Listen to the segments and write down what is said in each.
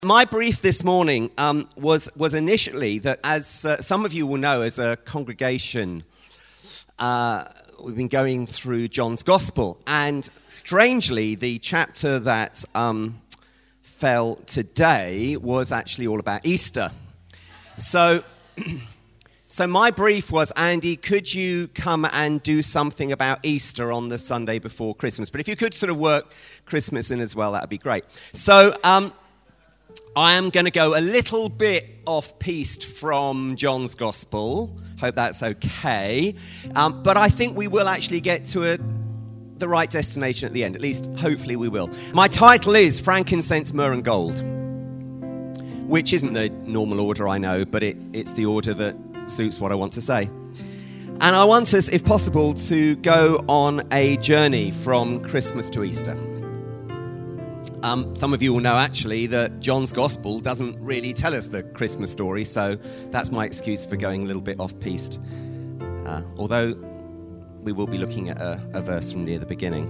My brief this morning was initially that, as some of you will know, as a congregation, we've been going through John's Gospel, and strangely, the chapter that fell today was actually all about Easter. So my brief was, Andy, could you come and do something about Easter on the Sunday before Christmas? But if you could sort of work Christmas in as well, that would be great. So I am going to go a little bit off-piste from John's Gospel. Hope that's okay. But I think we will actually get to the right destination at the end. At least, hopefully we will. My title is Frankincense, Myrrh and Gold, which isn't the normal order, I know, but it's the order that suits what I want to say. And I want us, if possible, to go on a journey from Christmas to Easter. Some of you will know, actually, that John's Gospel doesn't really tell us the Christmas story, so that's my excuse for going a little bit off-piste. Although we will be looking at a verse from near the beginning.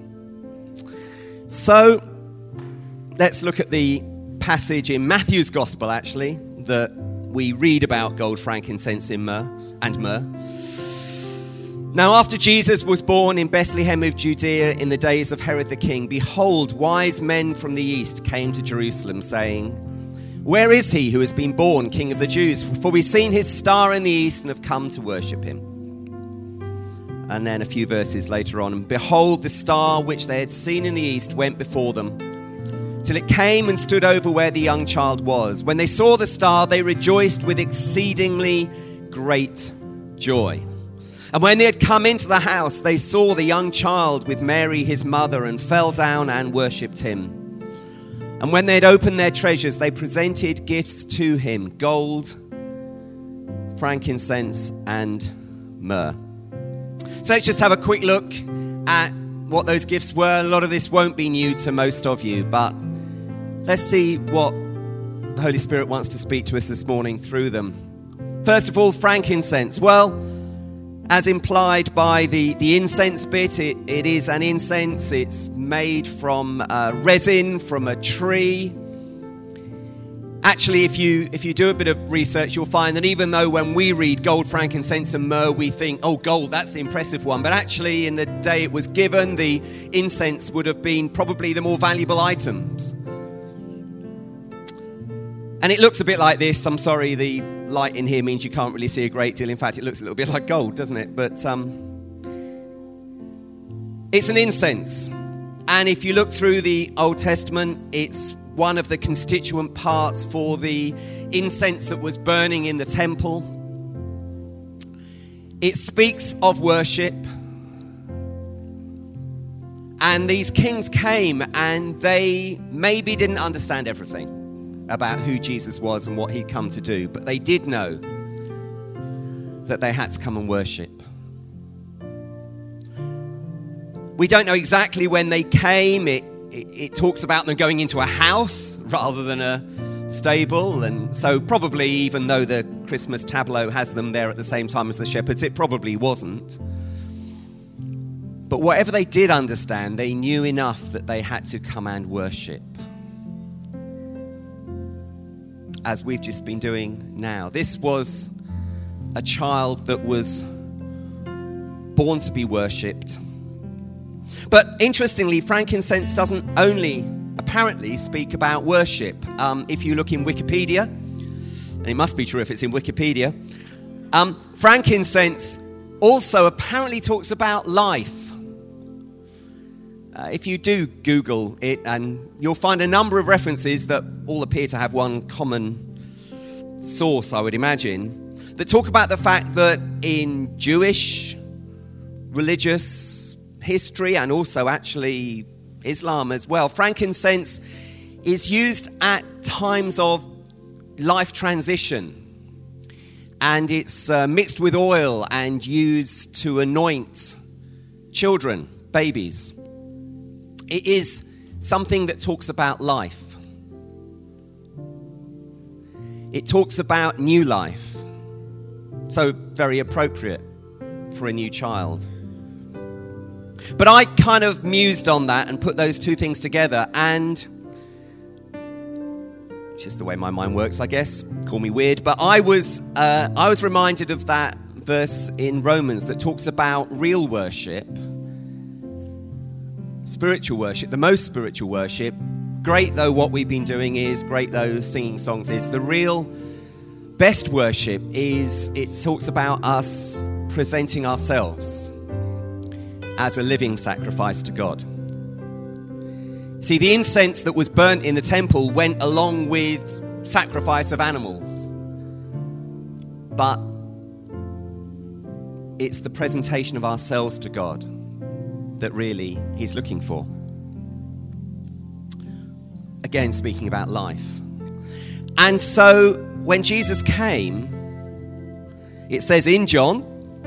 So let's look at the passage in Matthew's Gospel, actually, that we read about gold, frankincense, and myrrh. Now, after Jesus was born in Bethlehem of Judea in the days of Herod the king, behold, wise men from the east came to Jerusalem, saying, "Where is he who has been born King of the Jews? For we've seen his star in the east and have come to worship him." And then a few verses later on, "And behold, the star which they had seen in the east went before them, till it came and stood over where the young child was. When they saw the star, they rejoiced with exceedingly great joy. And when they had come into the house, they saw the young child with Mary his mother, and fell down and worshipped him. And when they had opened their treasures, they presented gifts to him, gold, frankincense, and myrrh." So let's just have a quick look at what those gifts were. A lot of this won't be new to most of you, but let's see what the Holy Spirit wants to speak to us this morning through them. First of all, frankincense. Well, as implied by the incense bit, it is an incense. It's made from resin from a tree. Actually, if you do a bit of research, you'll find that even though when we read gold, frankincense and myrrh, we think, oh, gold, that's the impressive one. But actually, in the day it was given, the incense would have been probably the more valuable items. And it looks a bit like this. I'm sorry, the light in here means you can't really see a great deal. In fact, it looks a little bit like gold, doesn't it? But it's an incense. And if you look through the Old Testament, it's one of the constituent parts for the incense that was burning in the temple. It speaks of worship. And these kings came, and they maybe didn't understand everything about who Jesus was and what he'd come to do, but they did know that they had to come and worship. We don't know exactly when they came. It talks about them going into a house rather than a stable, and so probably, even though the Christmas tableau has them there at the same time as the shepherds, it probably wasn't. But whatever they did understand, they knew enough that they had to come and worship, as we've just been doing now. This was a child that was born to be worshipped. But interestingly, frankincense doesn't only apparently speak about worship. If you look in Wikipedia, and it must be true if it's in Wikipedia, frankincense also apparently talks about life. If you do Google it, and you'll find a number of references that all appear to have one common source, I would imagine, that talk about the fact that in Jewish religious history, and also actually Islam as well, frankincense is used at times of life transition. And it's mixed with oil and used to anoint children, babies. It is something that talks about life. It talks about new life. So very appropriate for a new child. But I kind of mused on that and put those two things together, and just the way my mind works, I guess. Call me weird. But I was reminded of that verse in Romans that talks about real worship, spiritual worship, the most spiritual worship. Great though what we've been doing is, great though singing songs is, the real best worship is, it talks about us presenting ourselves as a living sacrifice to God. See, the incense that was burnt in the temple went along with sacrifice of animals. But it's the presentation of ourselves to God that really he's looking for. Again, speaking about life. And so when Jesus came, it says in John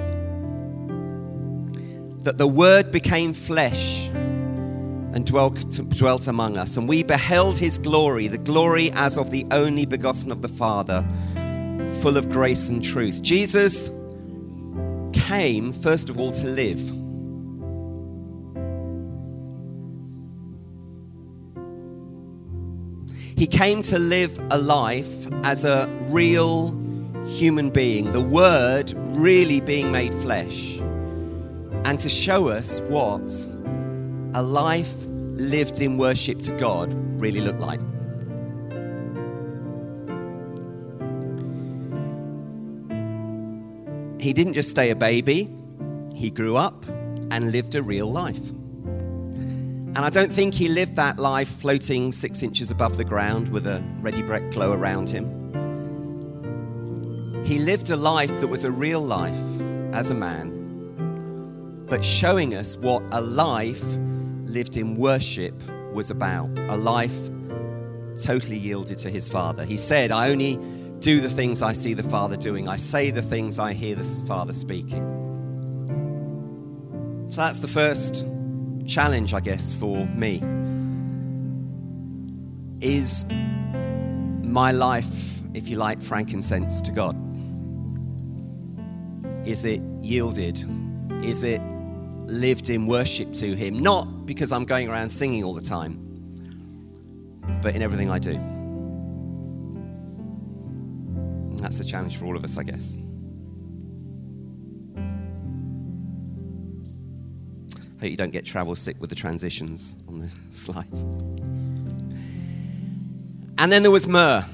that the Word became flesh and dwelt among us. And we beheld his glory, the glory as of the only begotten of the Father, full of grace and truth. Jesus came, first of all, to live. He came to live a life as a real human being, the Word really being made flesh, and to show us what a life lived in worship to God really looked like. He didn't just stay a baby, he grew up and lived a real life. And I don't think he lived that life floating 6 inches above the ground with a ready brek glow around him. He lived a life that was a real life as a man, but showing us what a life lived in worship was about. A life totally yielded to his Father. He said, I only do the things I see the Father doing. I say the things I hear the Father speaking. So that's the first challenge, I guess, for me. Is my life, if you like, frankincense to God? Is it yielded? Is it lived in worship to him? Not because I'm going around singing all the time, but in everything I do. And that's a challenge for all of us, I guess. Hope you don't get travel sick with the transitions on the slides. And then there was myrrh.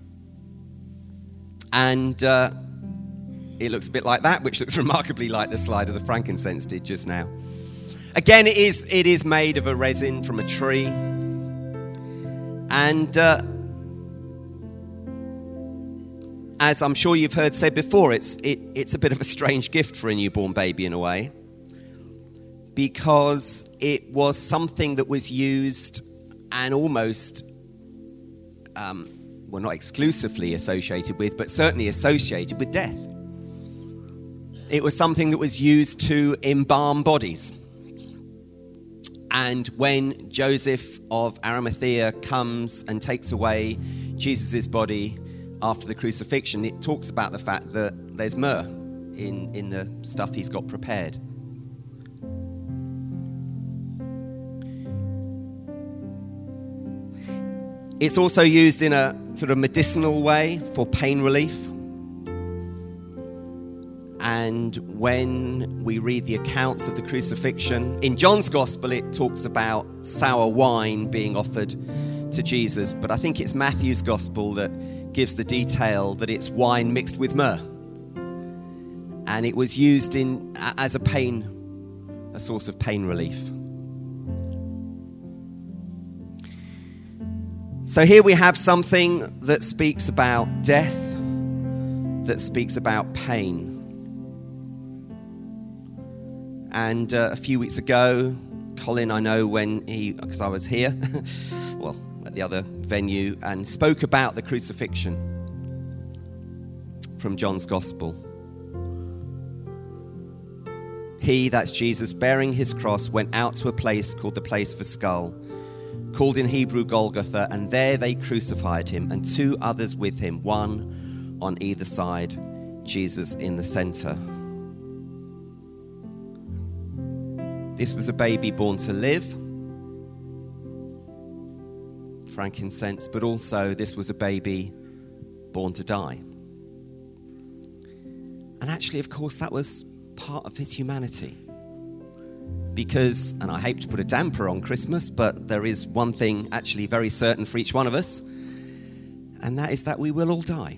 And it looks a bit like that, which looks remarkably like the slide of the frankincense did just now. Again, it is made of a resin from a tree. And as I'm sure you've heard said before, it's a bit of a strange gift for a newborn baby in a way, because it was something that was used and almost, well, not exclusively associated with, but certainly associated with death. It was something that was used to embalm bodies. And when Joseph of Arimathea comes and takes away Jesus' body after the crucifixion, it talks about the fact that there's myrrh in the stuff he's got prepared. It's also used in a sort of medicinal way for pain relief. And when we read the accounts of the crucifixion, in John's Gospel it talks about sour wine being offered to Jesus, but I think it's Matthew's Gospel that gives the detail that it's wine mixed with myrrh. And it was used as a source of pain relief. So here we have something that speaks about death, that speaks about pain. And a few weeks ago, Colin, I know because I was here, well, at the other venue, and spoke about the crucifixion from John's Gospel. He, that's Jesus, bearing his cross, went out to a place called the Place of a Skull, called in Hebrew Golgotha, and there they crucified him, and two others with him, one on either side, Jesus in the center. This was a baby born to live frankincense, but also this was a baby born to die. And actually, of course, that was part of his humanity. Because, and I hate to put a damper on Christmas, but there is one thing actually very certain for each one of us, and that is that we will all die.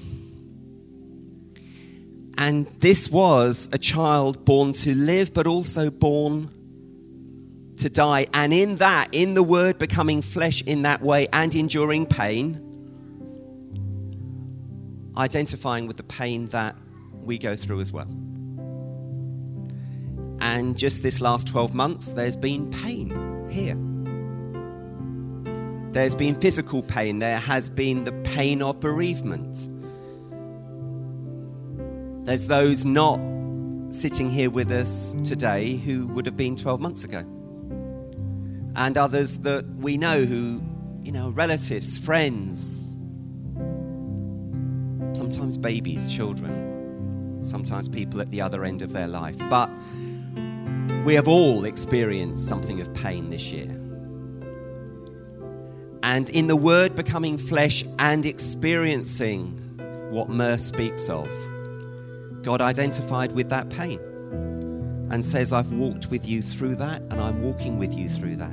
And this was a child born to live, but also born to die. And in that, in the Word becoming flesh in that way and enduring pain, identifying with the pain that we go through as well. And just this last 12 months, there's been pain here. There's been physical pain. There has been the pain of bereavement. There's those not sitting here with us today who would have been 12 months ago. And others that we know who, relatives, friends, sometimes babies, children, sometimes people at the other end of their life. But we have all experienced something of pain this year. And in the Word becoming flesh and experiencing what mirth speaks of, God identified with that pain and says, I've walked with you through that, and I'm walking with you through that.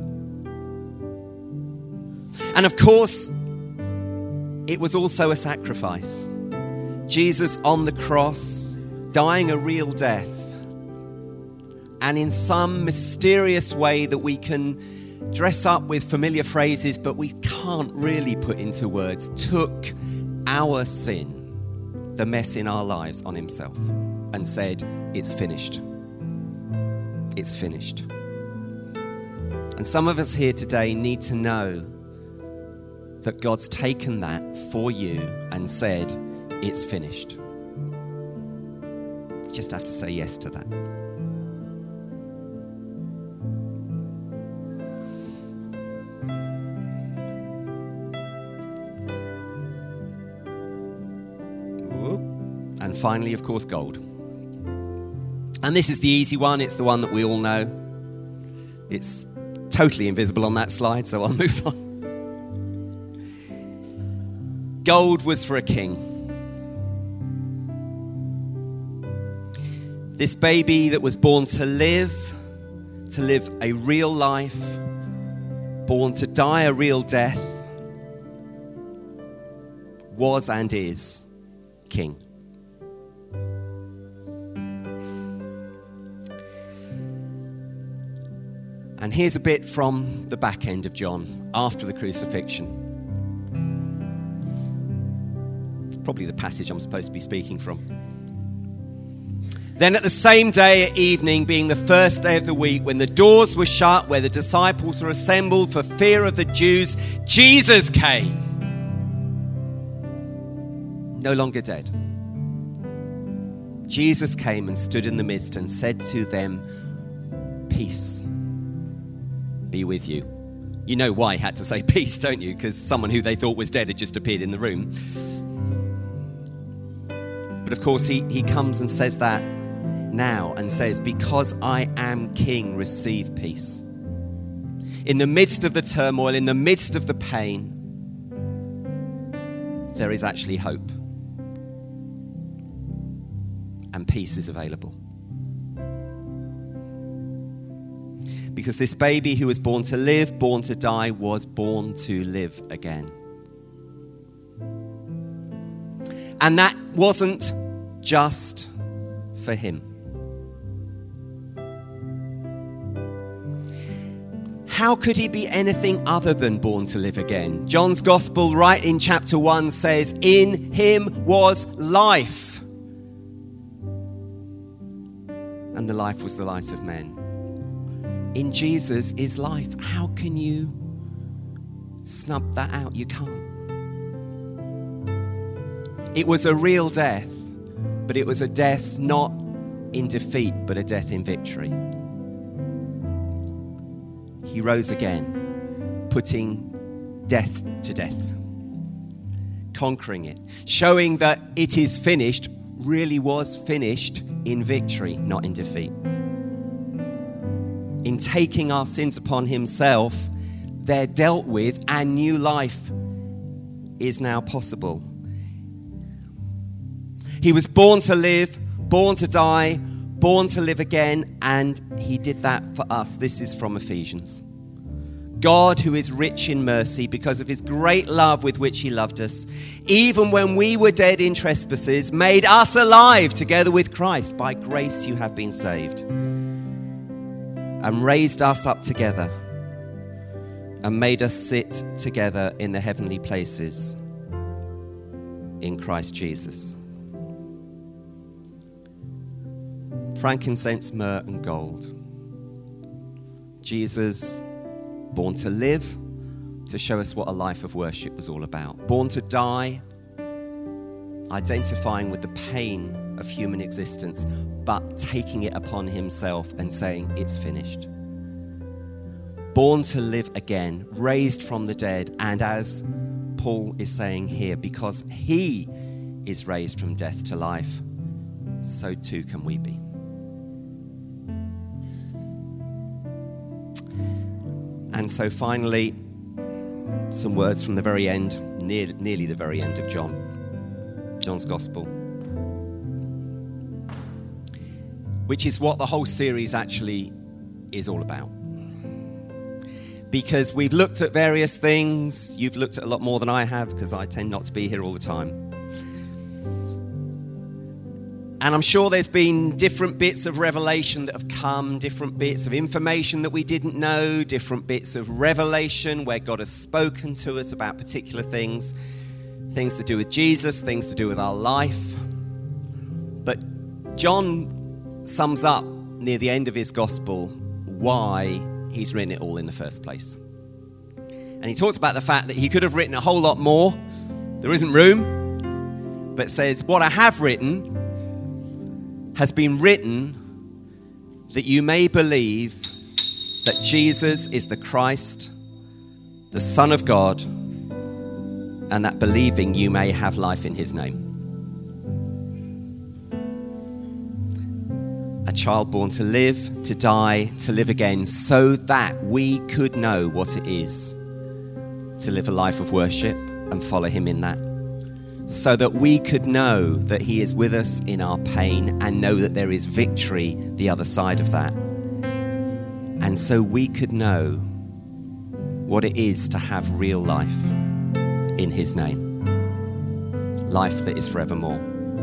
And of course, it was also a sacrifice. Jesus on the cross, dying a real death, and in some mysterious way that we can dress up with familiar phrases, but we can't really put into words, took our sin, the mess in our lives, on himself and said, it's finished. It's finished. And some of us here today need to know that God's taken that for you and said, it's finished. You just have to say yes to that. And finally, of course, gold. And this is the easy one. It's the one that we all know. It's totally invisible on that slide, so I'll move on. Gold was for a king. This baby that was born to live a real life, born to die a real death, was and is king. And here's a bit from the back end of John, after the crucifixion. Probably the passage I'm supposed to be speaking from. Then at the same day at evening, being the first day of the week, when the doors were shut, where the disciples were assembled for fear of the Jews, Jesus came. No longer dead. Jesus came and stood in the midst and said to them, peace be with you. You know why he had to say peace, don't you? Because someone who they thought was dead had just appeared in the room. But of course he comes and says that now and says, because I am king, receive peace. In the midst of the turmoil, in the midst of the pain, there is actually hope. And peace is available. Because this baby who was born to live, born to die, was born to live again. And that wasn't just for him. How could he be anything other than born to live again? John's Gospel, right in chapter 1, says, in him was life. And the life was the light of men. In Jesus is life. How can you snub that out? You can't. It was a real death, but it was a death not in defeat, but a death in victory. He rose again, putting death to death, conquering it, showing that it is finished really was finished in victory, not in defeat. In taking our sins upon himself, they're dealt with, and new life is now possible. He was born to live, born to die, born to live again, and he did that for us. This is from Ephesians. God, who is rich in mercy, because of his great love with which he loved us, even when we were dead in trespasses, made us alive together with Christ. By grace you have been saved, and raised us up together, and made us sit together in the heavenly places in Christ Jesus. Frankincense, myrrh, and gold. Jesus, born to live, to show us what a life of worship was all about. Born to die, identifying with the pain of human existence, but taking it upon himself and saying, it's finished. Born to live again, raised from the dead, and as Paul is saying here, because he is raised from death to life, so too can we be. And so finally, some words from the very end, nearly the very end of John's Gospel, which is what the whole series actually is all about. Because we've looked at various things, you've looked at a lot more than I have, because I tend not to be here all the time. And I'm sure there's been different bits of revelation that have come, different bits of information that we didn't know, different bits of revelation where God has spoken to us about particular things, things to do with Jesus, things to do with our life. But John sums up near the end of his gospel why he's written it all in the first place. And he talks about the fact that he could have written a whole lot more. There isn't room. But says, what I have written has been written that you may believe that Jesus is the Christ, the Son of God, and that believing you may have life in his name. A child born to live, to die, to live again, so that we could know what it is to live a life of worship and follow him in that. So that we could know that he is with us in our pain and know that there is victory the other side of that. And so we could know what it is to have real life in his name. Life that is forevermore.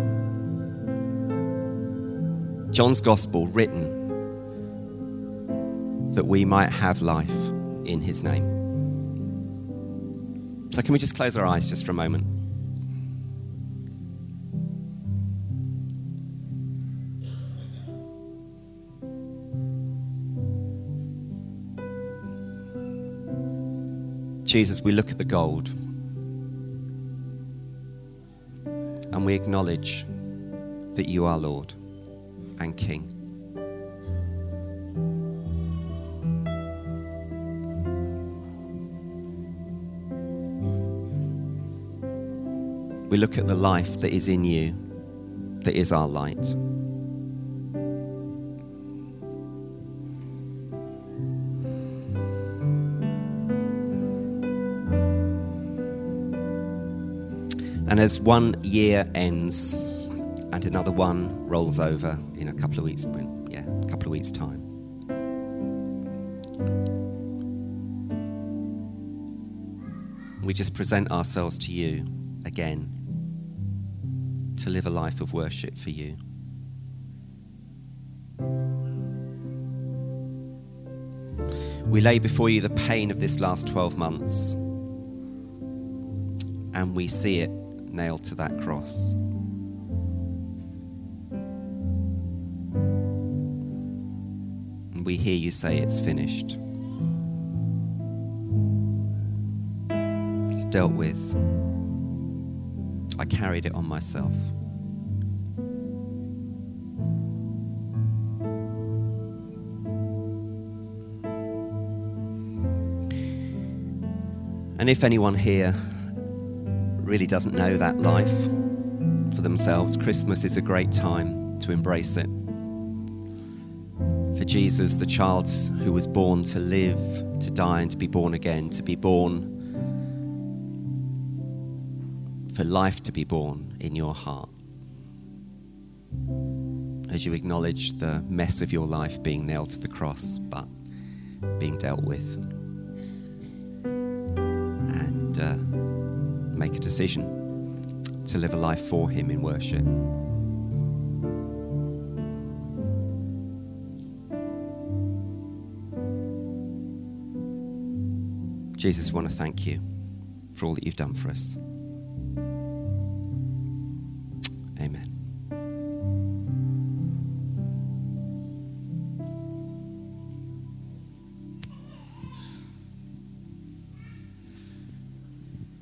John's Gospel written that we might have life in his name. So can we just close our eyes just for a moment? Jesus, we look at the gold and we acknowledge that you are Lord and King. We look at the life that is in you, that is our light. And as 1 year ends and another one rolls over in a couple of weeks' time, we just present ourselves to you again to live a life of worship for you. We lay before you the pain of this last 12 months, and we see it nailed to that cross. And we hear you say it's finished. It's dealt with. I carried it on myself. And if anyone here really doesn't know that life for themselves, Christmas is a great time to embrace it. For for Jesus, the child who was born to live, to die, and to be born again, to be born, for life to be born in your heart. As you acknowledge the mess of your life being nailed to the cross, but being dealt with. And make a decision to live a life for him in worship. Jesus, I want to thank you for all that you've done for us.